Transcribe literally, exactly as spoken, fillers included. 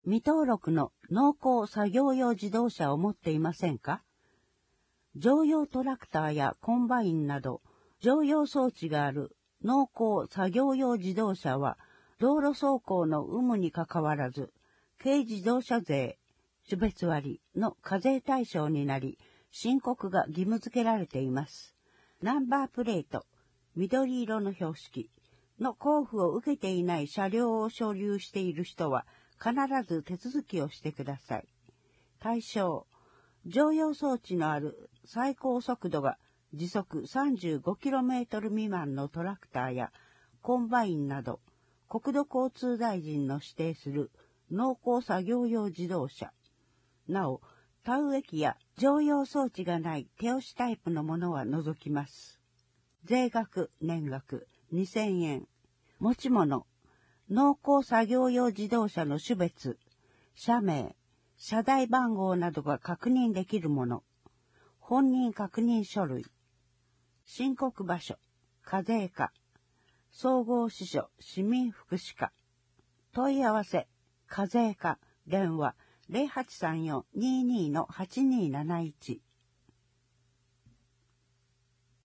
未登録の農耕作業用自動車を持っていませんか？乗用トラクターやコンバインなど乗用装置がある農耕作業用自動車は道路走行の有無にかかわらず軽自動車税、種別割の課税対象になり申告が義務付けられています。ナンバープレート、緑色の標識の交付を受けていない車両を所有している人は必ず手続きをしてください。対象、乗用装置のある最高速度が時速 さんじゅうごキロメートル 未満のトラクターやコンバインなど国土交通大臣の指定する農耕作業用自動車。なお、田植え機や乗用装置がない手押しタイプのものは除きます。税額、年額にせんえん。持ち物、農耕作業用自動車の種別、車名、車台番号などが確認できるもの。本人確認書類。申告場所、課税課。総合支所、市民福祉課。問い合わせ、課税課、電話 ゼロはちさんよん にーにー はちにーなないち。